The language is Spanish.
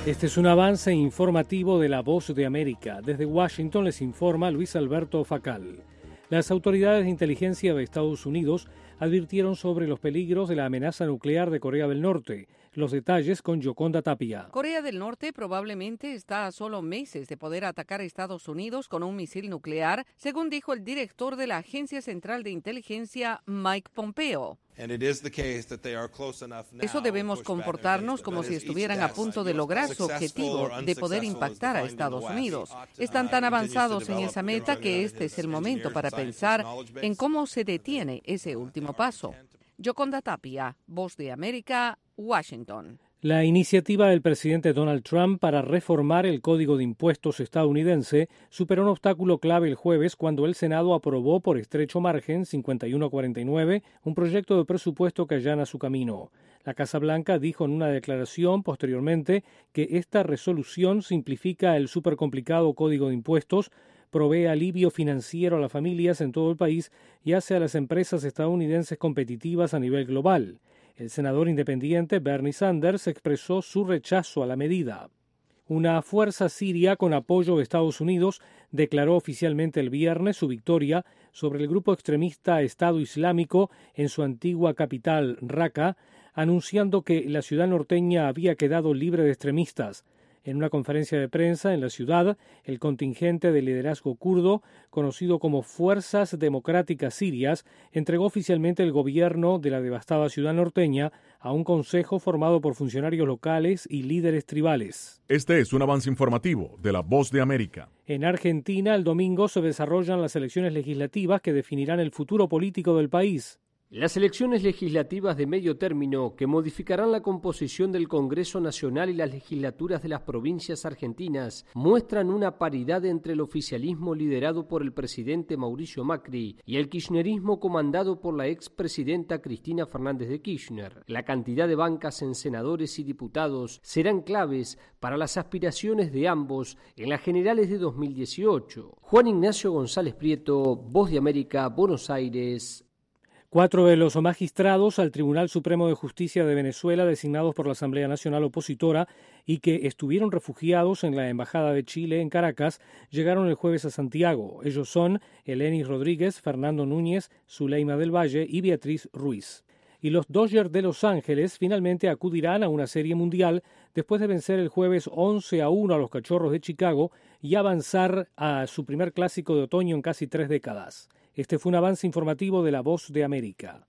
Este es un avance informativo de La Voz de América. Desde Washington les informa Luis Alberto Facal. Las autoridades de inteligencia de Estados Unidos advirtieron sobre los peligros de la amenaza nuclear de Corea del Norte. Los detalles con Yoconda Tapia. Corea del Norte probablemente está a solo meses de poder atacar a Estados Unidos con un misil nuclear, según dijo el director de la Agencia Central de Inteligencia, Mike Pompeo. Eso debemos comportarnos como si estuvieran a punto de lograr su objetivo de poder impactar a Estados Unidos. Están tan avanzados en esa meta que este es el momento para pensar en cómo se detiene ese último paso. Yoconda Tapia, Voz de América, Washington. La iniciativa del presidente Donald Trump para reformar el Código de Impuestos estadounidense superó un obstáculo clave el jueves cuando el Senado aprobó por estrecho margen, 51-49, un proyecto de presupuesto que allana su camino. La Casa Blanca dijo en una declaración posteriormente que esta resolución simplifica el supercomplicado Código de Impuestos, provee alivio financiero a las familias en todo el país y hace a las empresas estadounidenses competitivas a nivel global. El senador independiente Bernie Sanders expresó su rechazo a la medida. Una fuerza siria con apoyo de Estados Unidos declaró oficialmente el viernes su victoria sobre el grupo extremista Estado Islámico en su antigua capital, Raqqa, anunciando que la ciudad norteña había quedado libre de extremistas. En una conferencia de prensa en la ciudad, el contingente de liderazgo kurdo, conocido como Fuerzas Democráticas Sirias, entregó oficialmente el gobierno de la devastada ciudad norteña a un consejo formado por funcionarios locales y líderes tribales. Este es un avance informativo de La Voz de América. En Argentina, el domingo se desarrollan las elecciones legislativas que definirán el futuro político del país. Las elecciones legislativas de medio término, que modificarán la composición del Congreso Nacional y las legislaturas de las provincias argentinas, muestran una paridad entre el oficialismo liderado por el presidente Mauricio Macri y el kirchnerismo comandado por la expresidenta Cristina Fernández de Kirchner. La cantidad de bancas en senadores y diputados serán claves para las aspiraciones de ambos en las generales de 2018. Juan Ignacio González Prieto, Voz de América, Buenos Aires. 4 de los magistrados al Tribunal Supremo de Justicia de Venezuela, designados por la Asamblea Nacional Opositora y que estuvieron refugiados en la Embajada de Chile en Caracas, llegaron el jueves a Santiago. Ellos son Elenis Rodríguez, Fernando Núñez, Zuleima del Valle y Beatriz Ruiz. Y los Dodgers de Los Ángeles finalmente acudirán a una serie mundial después de vencer el jueves 11-1 a los Cachorros de Chicago y avanzar a su primer clásico de otoño en casi 3 décadas. Este fue un avance informativo de La Voz de América.